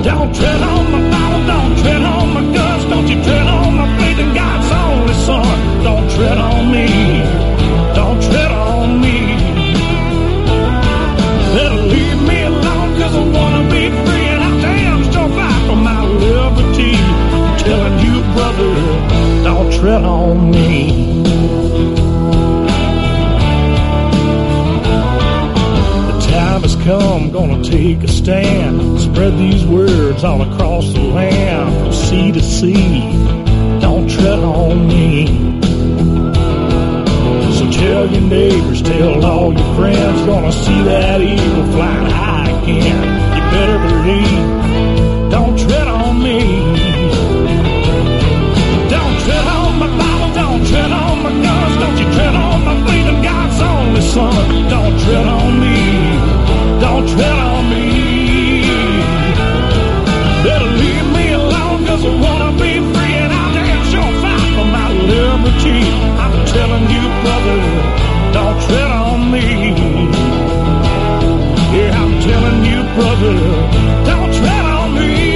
Don't tread on my Bible, don't tread on my guts, don't you tread on my faith in God's only Son. Don't tread on me, don't tread on me. Better leave me alone, cause I wanna be free, and I damn sure fight for my liberty. I'm telling you, brother, don't tread on me. Time has come, gonna take a stand, spread these words all across the land, from sea to sea. Don't tread on me. So tell your neighbors, tell all your friends, gonna see that eagle flying high again. You better believe, don't tread on me. Don't tread on my Bible, don't tread on my guns, don't you tread on my faith in God's only Son. Don't tread on me. Don't tread on me. Better leave me alone, cause I wanna be free, and I'll damn sure fight for my liberty. I'm telling you, brother, don't tread on me. Yeah, I'm telling you, brother, don't tread on me.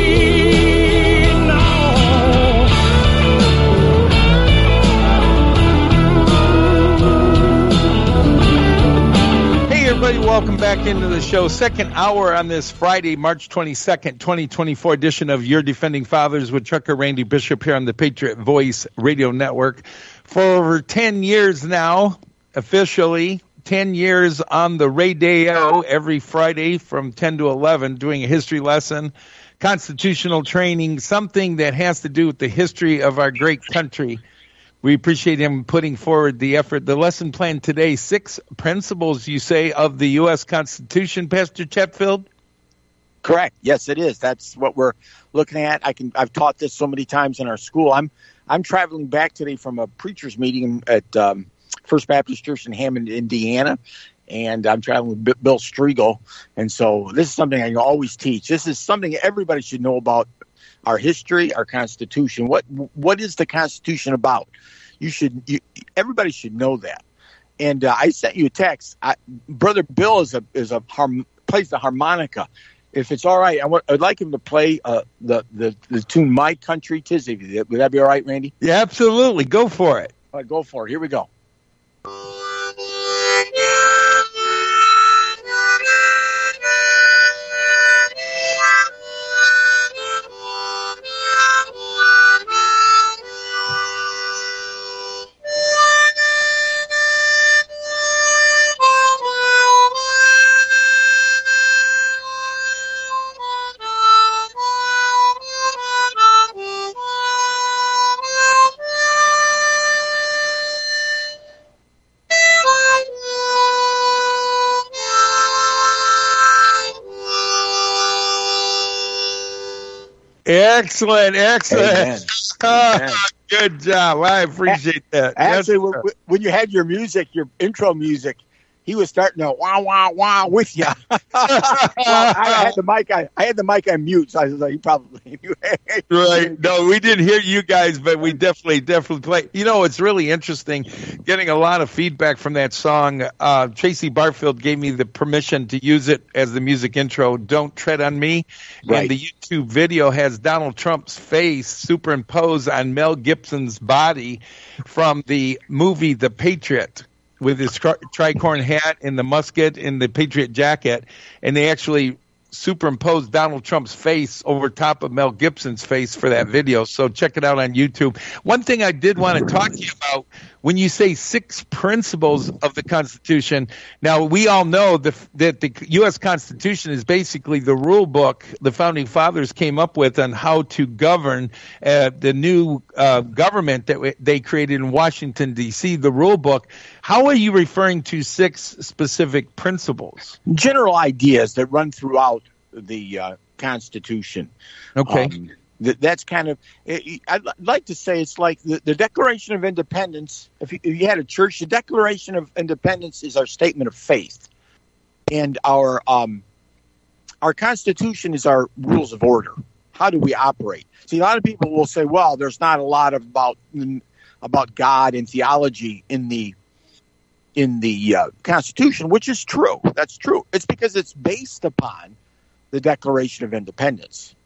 Everybody, welcome back into the show. Second hour on this Friday, March 22nd, 2024 edition of Your Defending Fathers with Trucker Randy Bishop here on the Patriot Voice Radio Network. For over 10 years now, officially, 10 years on the Radio every Friday from 10 to 11, doing a history lesson, constitutional training, something that has to do with the history of our great country. We appreciate him putting forward the effort. The lesson plan today, 6 principles, you say, of the U.S. Constitution, Pastor Chetfield? Correct. Yes, it is. That's what we're looking at. I've taught this so many times in our school. I'm traveling back today from a preacher's meeting at First Baptist Church in Hammond, Indiana, and I'm traveling with Bill Striegel. And so this is something I always teach. This is something everybody should know about our history, our Constitution. What is the Constitution about? Everybody should know that. And I sent you a text. Brother Bill plays the harmonica. If it's all right, I'd like him to play the tune "My Country 'Tis of Thee." Would that be all right, Randy? Yeah, absolutely. Go for it. All right, go for it. Here we go. Excellent. Good job. I appreciate that. Actually, when you had your music, your intro music, he was starting to wah wah wah with you. Well, I had the mic on mute, so I was like, "You probably right." No, we didn't hear you guys, but we definitely play. You know, it's really interesting getting a lot of feedback from that song. Tracy Barfield gave me the permission to use it as the music intro. Don't tread on me. Right. And the YouTube video has Donald Trump's face superimposed on Mel Gibson's body from the movie The Patriot, with his tricorn hat and the musket and the Patriot jacket, and they actually superimposed Donald Trump's face over top of Mel Gibson's face for that video. So check it out on YouTube. One thing I did want to talk to you about, when you say 6 principles of the Constitution, now we all know that the U.S. Constitution is basically the rule book the Founding Fathers came up with on how to govern the new government that they created in Washington, D.C., the rule book. How are you referring to 6 specific principles? General ideas that run throughout the Constitution. Okay. That's kind of, I'd like to say it's like the Declaration of Independence. If you had a church, the Declaration of Independence is our statement of faith. And our Constitution is our rules of order. How do we operate? See, a lot of people will say, well, there's not a lot about God and theology in the Constitution, which is true. That's true. It's because it's based upon the Declaration of Independence.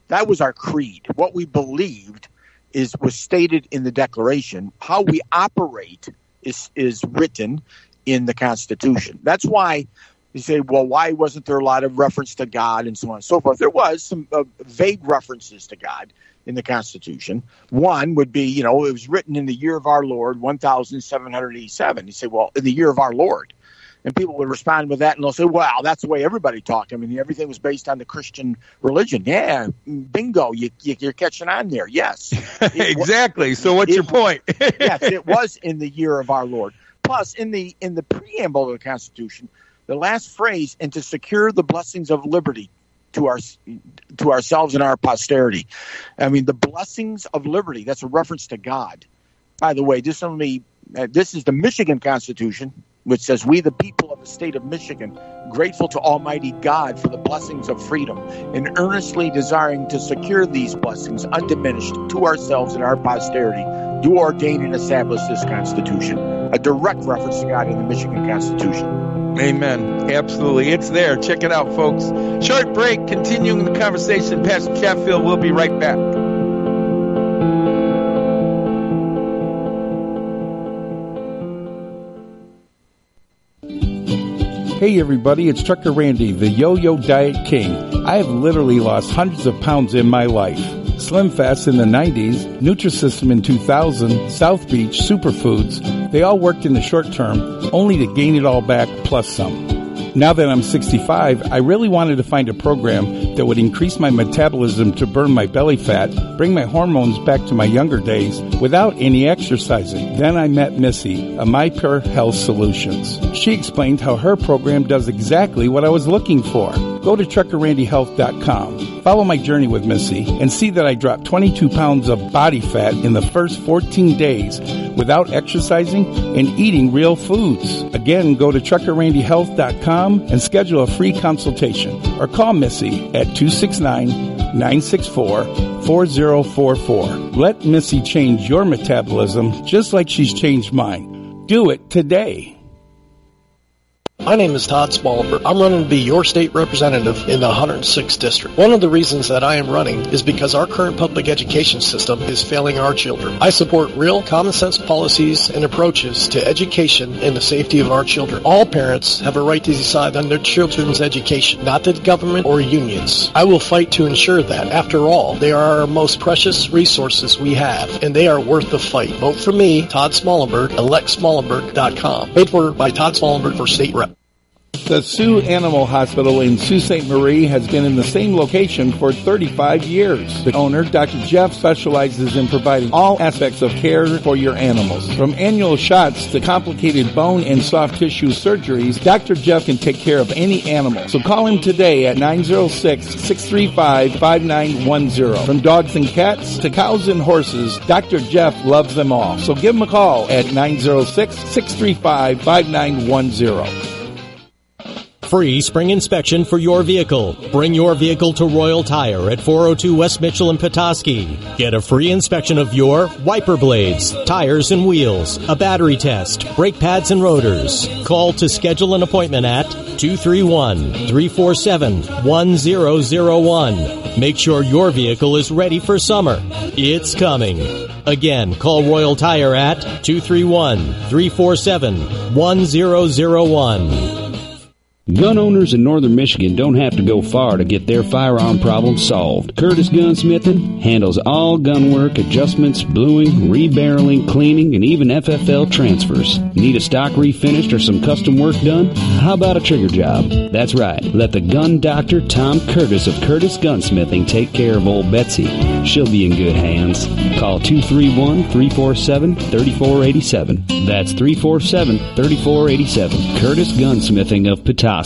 That was our creed. What we believed was stated in the Declaration. How we operate is written in the Constitution. That's why you say, well, why wasn't there a lot of reference to God and so on and so forth? There was some vague references to God in the Constitution. One would be, it was written in the year of our Lord, 1787. You say, well, in the year of our Lord. And people would respond with that, and they'll say, well, that's the way everybody talked. I mean, everything was based on the Christian religion. Yeah, bingo, you're catching on there. Yes. Exactly. So what's your point? Yes, it was in the year of our Lord. Plus, in the preamble of the Constitution, the last phrase, and to secure the blessings of liberty to ourselves and our posterity. I mean, the blessings of liberty, that's a reference to God. By the way, this is the Michigan Constitution, which says, we, the people of the state of Michigan, grateful to Almighty God for the blessings of freedom, and earnestly desiring to secure these blessings undiminished to ourselves and our posterity, do ordain and establish this Constitution. A direct reference to God in the Michigan Constitution. Amen. Absolutely. It's there. Check it out, folks. Short break. Continuing the conversation. Pastor Chatfield will be right back. Hey everybody, it's Trucker Randy, the Yo-Yo Diet King. I have literally lost hundreds of pounds in my life. Slim Fast in the 90s, Nutrisystem in 2000, South Beach, Superfoods, they all worked in the short term, only to gain it all back plus some. Now that I'm 65, I really wanted to find a program that would increase my metabolism to burn my belly fat, bring my hormones back to my younger days without any exercising. Then I met Missy, of My Pure Health Solutions. She explained how her program does exactly what I was looking for. Go to TruckerRandyHealth.com. Follow my journey with Missy and see that I dropped 22 pounds of body fat in the first 14 days without exercising and eating real foods. Again, go to TruckerRandyHealth.com and schedule a free consultation or call Missy at 269-964-4044. Let Missy change your metabolism just like she's changed mine. Do it today. My name is Todd Smallberg. I'm running to be your state representative in the 106th District. One of the reasons that I am running is because our current public education system is failing our children. I support real common sense policies and approaches to education and the safety of our children. All parents have a right to decide on their children's education, not the government or unions. I will fight to ensure that. After all, they are our most precious resources we have, and they are worth the fight. Vote for me, Todd Smallberg, electsmallenberg.com. Paid for by Todd Smallberg for state rep. The Sioux Animal Hospital in Sault Ste. Marie has been in the same location for 35 years. The owner, Dr. Jeff, specializes in providing all aspects of care for your animals. From annual shots to complicated bone and soft tissue surgeries, Dr. Jeff can take care of any animal. So call him today at 906-635-5910. From dogs and cats to cows and horses, Dr. Jeff loves them all. So give him a call at 906-635-5910. Free spring inspection for your vehicle. Bring your vehicle to Royal Tire at 402 West Mitchell in Petoskey. Get a free inspection of your wiper blades, tires and wheels, a battery test, brake pads and rotors. Call to schedule an appointment at 231-347-1001. Make sure your vehicle is ready for summer. It's coming. Again, call Royal Tire at 231-347-1001. Gun owners in northern Michigan don't have to go far to get their firearm problem solved. Curtis Gunsmithing handles all gun work, adjustments, bluing, rebarreling, cleaning, and even FFL transfers. Need a stock refinished or some custom work done? How about a trigger job? That's right. Let the gun doctor, Tom Curtis of Curtis Gunsmithing, take care of old Betsy. She'll be in good hands. Call 231-347-3487. That's 347-3487. Curtis Gunsmithing of Petoskey.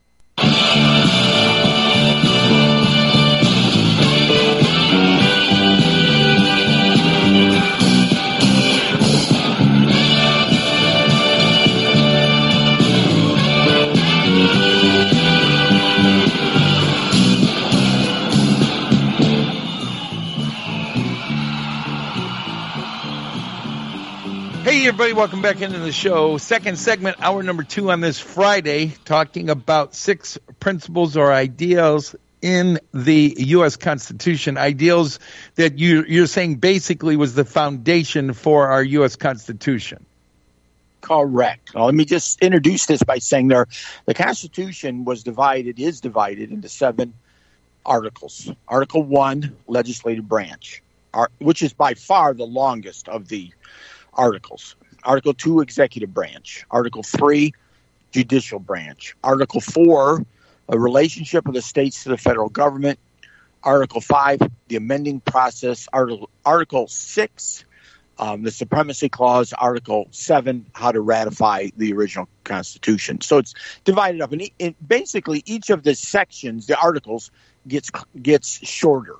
Hey, everybody, welcome back into the show. Second segment, hour number 2 on this Friday, talking about 6 principles or ideals in the U.S. Constitution, ideals that you're saying basically was the foundation for our U.S. Constitution. Correct. Now, let me just introduce this by saying the Constitution is divided into 7 articles. Article 1, legislative branch, which is by far the longest of the articles. Article 2, executive branch. Article 3, judicial branch. Article 4, a relationship of the states to the federal government. Article 5, the amending process. Article 6, the Supremacy Clause. Article 7, how to ratify the original Constitution. So it's divided up. And basically, each of the sections, the articles, gets shorter.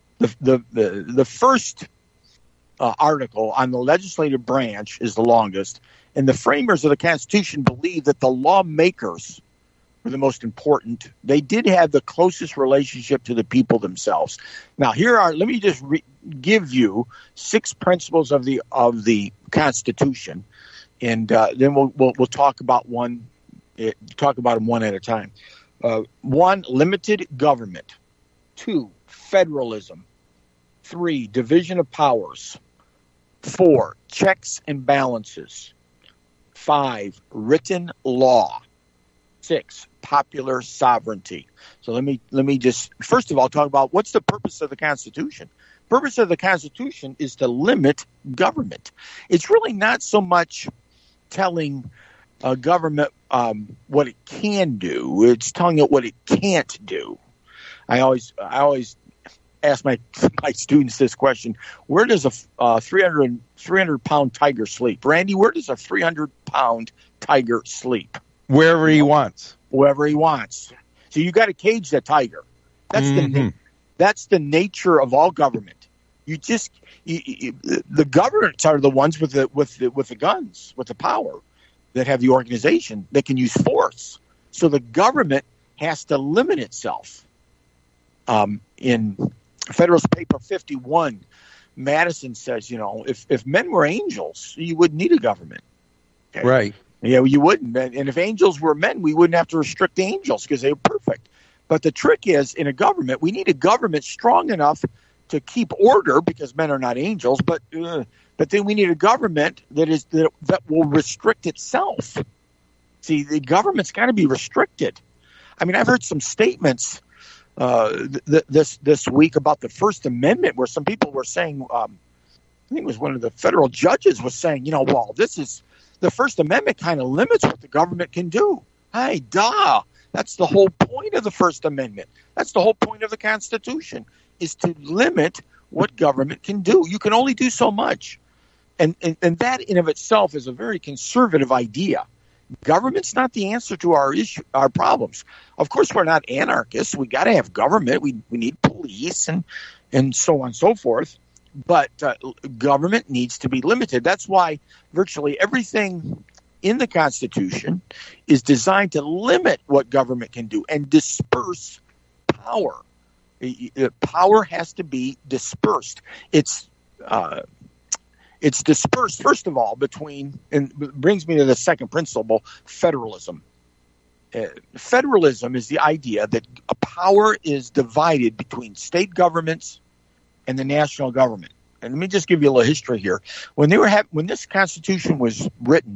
The first article on the legislative branch is the longest, and the framers of the Constitution believed that the lawmakers were the most important. They did have the closest relationship to the people themselves. Now, let me just give you 6 principles of the Constitution, and then we'll talk about them one at a time. 1, limited government. 2, federalism. 3, division of powers. 4, checks and balances. 5, written law. 6, popular sovereignty. So let me just first of all talk about what's the purpose of the Constitution. The purpose of the Constitution is to limit government. It's really not so much telling government what it can do. It's telling it what it can't do. I always ask my students this question: where does a 300-pound tiger sleep? Randy, where does a 300-pound tiger sleep? Wherever he wants. Wherever he wants. So you got to cage that tiger. That's the nature of all government. The governments are the ones with the guns, with the power, that have the organization that can use force. So the government has to limit itself. In Federalist Paper 51, Madison says, if men were angels, you wouldn't need a government. Okay? Right. Yeah, you wouldn't. And if angels were men, we wouldn't have to restrict the angels because they were perfect. But the trick is, in a government, we need a government strong enough to keep order because men are not angels. But then we need a government that will restrict itself. See, the government's got to be restricted. I mean, I've heard some statements this week about the First Amendment where some people were saying, I think it was one of the federal judges was saying, this is the First Amendment kind of limits what the government can do. Hey, that's the whole point of the First Amendment. That's the whole point of the Constitution, is to limit what government can do. You can only do so much. And that in of itself is a very conservative idea. Government's not the answer to our problems. Of course, we're not anarchists. We got to have government. We need police and so on and so forth. But government needs to be limited. That's why virtually everything in the Constitution is designed to limit what government can do and disperse power. Power has to be dispersed. It's dispersed, first of all, and brings me to the second principle, federalism. Federalism is the idea that a power is divided between state governments and the national government. And let me just give you a little history here. When this Constitution was written,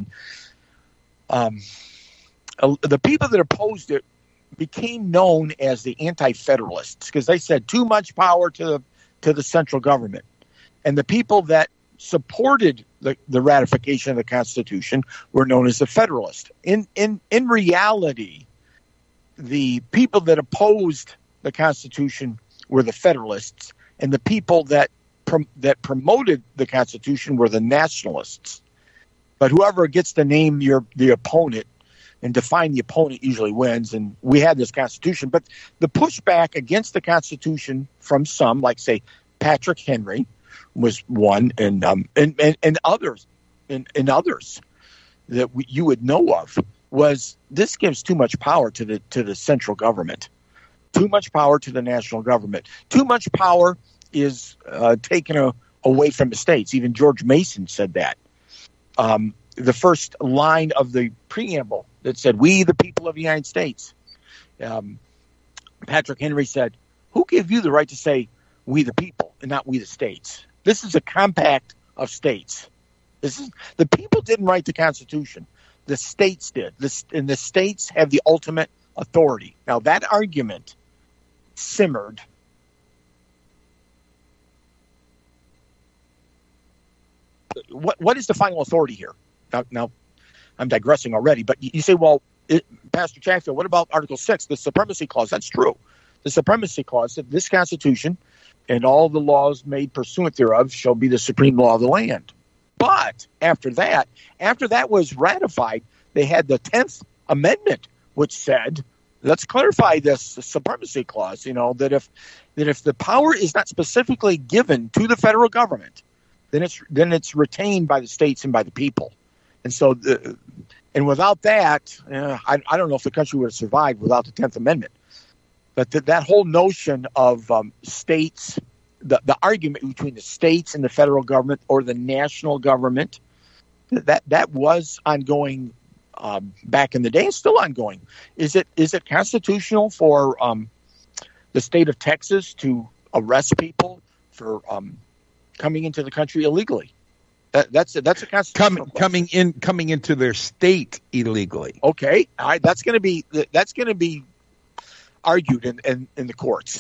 the people that opposed it became known as the anti-federalists because they said too much power to the central government. And the people that supported the ratification of the Constitution were known as the Federalists. In reality, the people that opposed the Constitution were the Federalists, and the people that promoted the Constitution were the Nationalists. But whoever gets to name the opponent and define the opponent usually wins, and we had this Constitution. But the pushback against the Constitution from some, like, say, Patrick Henry, was one, and others that you would know of, was this gives too much power to the central government, too much power to the national government, too much power is taken away from the states. Even George Mason said that. The first line of the preamble that said, "We, the people of the United States," Patrick Henry said, who gave you the right to say we the people and not we the states? This is a compact of states. The people didn't write the Constitution. The states did. And the states have the ultimate authority. Now, that argument simmered. What is the final authority here? Now, I'm digressing already, but you say, well, Pastor Chatfield, what about Article 6, the Supremacy Clause? That's true. The Supremacy Clause said this Constitution and all the laws made pursuant thereof shall be the supreme law of the land. But after that was ratified, they had the 10th Amendment, which said, let's clarify this Supremacy Clause, that if the power is not specifically given to the federal government, then it's retained by the states and by the people. And so, and without that, I don't know if the country would have survived without the 10th Amendment. But that whole notion of states, the argument between the states and the federal government or the national government, that was ongoing back in the day. It's still ongoing. Is it constitutional for the state of Texas to arrest people for coming into the country illegally? That's a constitutional coming into their state illegally. Okay, all right. That's going to be argued in the courts.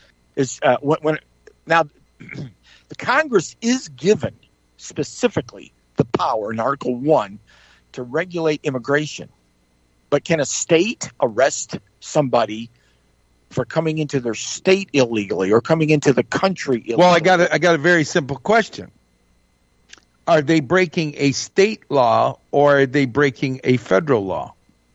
Now the Congress is given specifically the power in Article 1 to regulate immigration, but can a state arrest somebody for coming into their state illegally or coming into the country illegally? Well, I got a very simple question. Are they breaking a state law or are they breaking a federal law?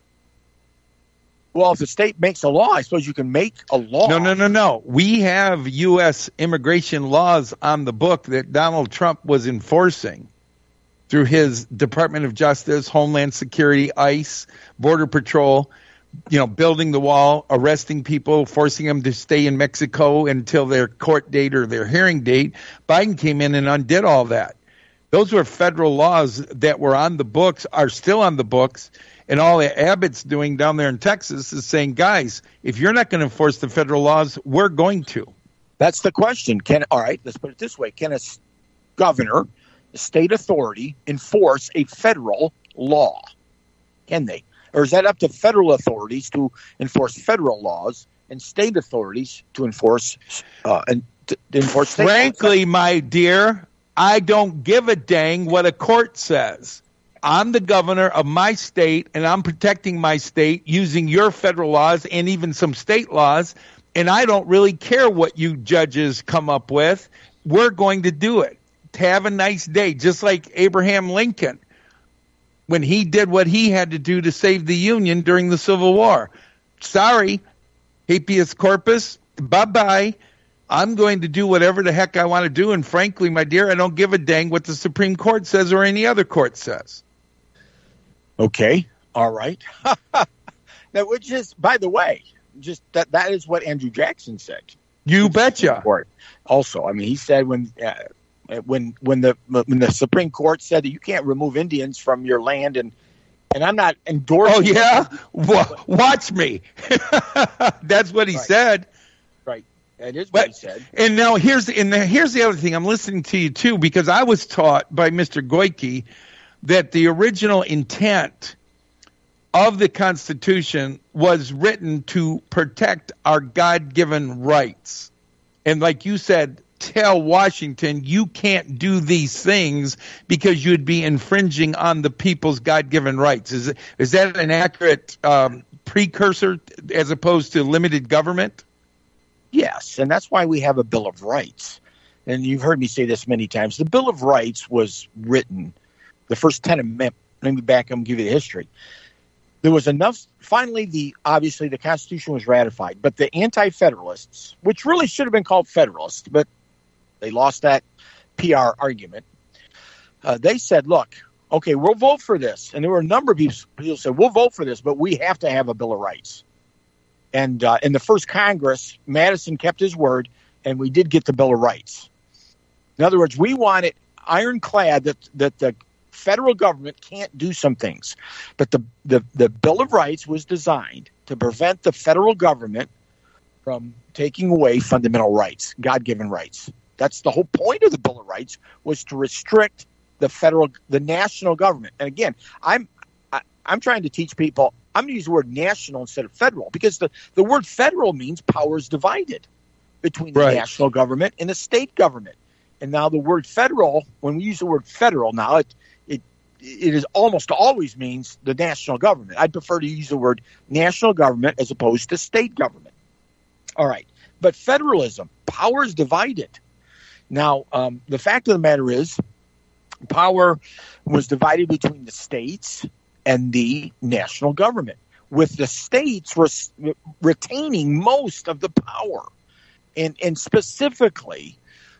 Well, if the state makes a law, I suppose you can make a law. No. We have U.S. immigration laws on the book that Donald Trump was enforcing through his Department of Justice, Homeland Security, ICE, Border Patrol, building the wall, arresting people, forcing them to stay in Mexico until their court date or their hearing date. Biden came in and undid all that. Those were federal laws that were on the books, are still on the books, and all that Abbott's doing down there in Texas is saying, guys, if you're not going to enforce the federal laws, we're going to. That's the question. All right, let's put it this way. Can a governor, a state authority, enforce a federal law? Can they? Or is that up to federal authorities to enforce federal laws and state authorities to enforce state Frankly, laws? my dear, I don't give a dang what a court says. I'm the governor of my state, and I'm protecting my state using your federal laws and even some state laws, and I don't really care what you judges come up with. We're going to do it. Have a nice day, just like Abraham Lincoln when he did what he had to do to save the Union during the Civil War. Sorry, habeas corpus, bye-bye. I'm going to do whatever the heck I want to do, and frankly, my dear, I don't give a dang what the Supreme Court says or any other court says. Okay, all right. That would just, by the way, just that is what Andrew Jackson said. You betcha. Also, I mean, he said when the Supreme Court said that you can't remove Indians from your land, and I'm not endorsing. Oh yeah, watch me. That's what he said. Right, that is what he said. And now here's the other thing. I'm listening to you too because I was taught by Mr. Goyke that the original intent of the Constitution was written to protect our God-given rights. And like you said, tell Washington you can't do these things because you'd be infringing on the people's God-given rights. Is that an accurate precursor as opposed to limited government? Yes, and that's why we have a Bill of Rights. And you've heard me say this many times. The Bill of Rights was written, the first 10 amendments. Let me back up and give you the history. There was enough. Finally, obviously the Constitution was ratified, but the Anti-Federalists, which really should have been called Federalists, but they lost that PR argument. They said, "Look, okay, we'll vote for this," and there were a number of people who said, "We'll vote for this, but we have to have a Bill of Rights." And in the first Congress, Madison kept his word, and we did get the Bill of Rights. In other words, we want it ironclad that the federal government can't do some things. But the Bill of Rights was designed to prevent the federal government from taking away fundamental rights, God-given rights. That's the whole point of the Bill of Rights, was to restrict the national government. And again, I'm trying to teach people, I'm going to use the word national instead of federal, because the word federal means power is divided between the national government and the state government. And now the word federal, when we use the word federal now, it is almost always means the national government. I'd prefer to use the word national government as opposed to state government. All right. But federalism, power is divided. Now, the fact of the matter is, power was divided between the states and the national government, with the states retaining most of the power. And specifically,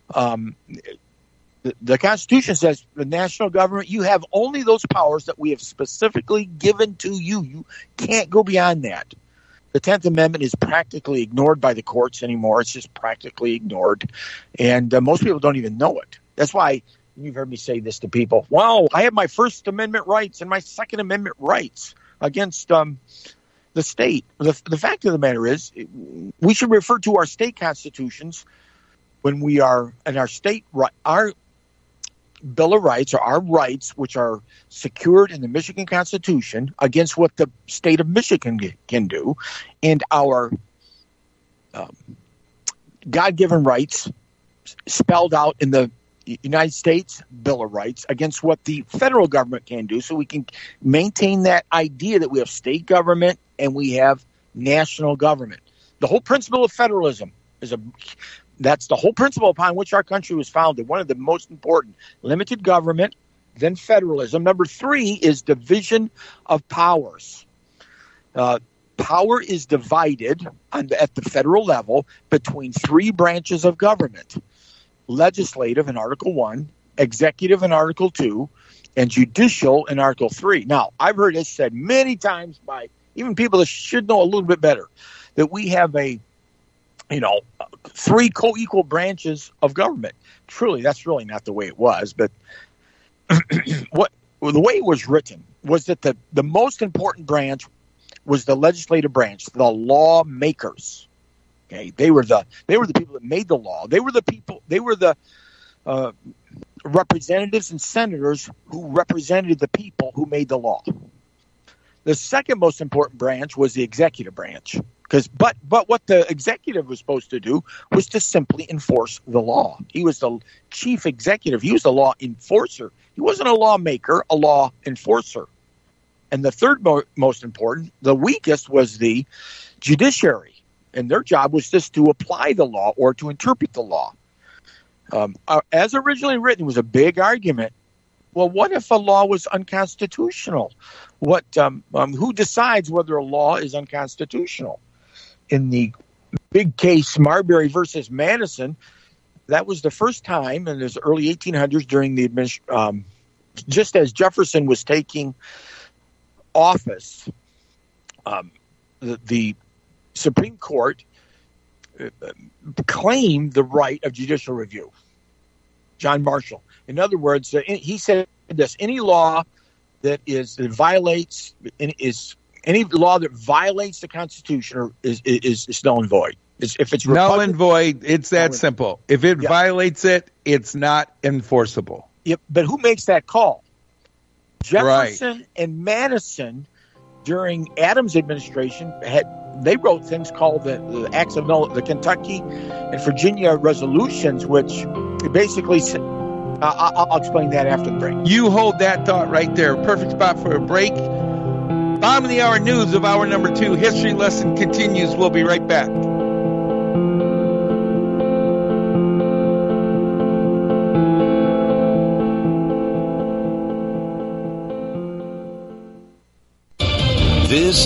the Constitution says the national government, you have only those powers that we have specifically given to you. You can't go beyond that. The 10th Amendment is practically ignored by the courts anymore. It's just practically ignored. And most people don't even know it. That's why you've heard me say this to people. Wow, I have my First Amendment rights and my Second Amendment rights against the state. The fact of the matter is, we should refer to our state constitutions when we are in our state, our Bill of Rights, or our rights, which are secured in the Michigan Constitution, against what the state of Michigan can do, and our God-given rights spelled out in the United States Bill of Rights against what the federal government can do, so we can maintain that idea that we have state government and we have national government. The whole principle of federalism that's the whole principle upon which our country was founded. One of the most important: limited government, then federalism. Number 3 is division of powers. Power is divided at the federal level between 3 branches of government: legislative in Article 1, executive in Article 2, and judicial in Article 3. Now, I've heard this said many times by even people that should know a little bit better, that we have 3 co-equal branches of government. Truly, that's really not the way it was. But the way it was written was that the most important branch was the legislative branch, the lawmakers. Okay, they were the people that made the law. They were the representatives and senators who represented the people who made the law. The second most important branch was the executive branch. But what the executive was supposed to do was to simply enforce the law. He was the chief executive. He was the law enforcer. He wasn't a lawmaker, a law enforcer. And the third most important, the weakest, was the judiciary. And their job was just to apply the law or to interpret the law. As originally written, it was a big argument. Well, what if a law was unconstitutional? Who decides whether a law is unconstitutional? In the big case Marbury versus Madison, that was the first time in the early 1800s during the just as Jefferson was taking office, the Supreme Court claimed the right of judicial review. John Marshall. In other words, he said this: any law that any law that violates the Constitution is null and void. If it's null and void, it's that simple. If it violates it, it's not enforceable. Yep. But who makes that call? Jefferson and Madison, during Adams' administration, they wrote things called the Acts of the Kentucky and Virginia resolutions, which basically. I'll explain that after the break. You hold that thought right there. Perfect spot for a break. Bottom of the hour news of hour number 2. History lesson continues. We'll be right back. This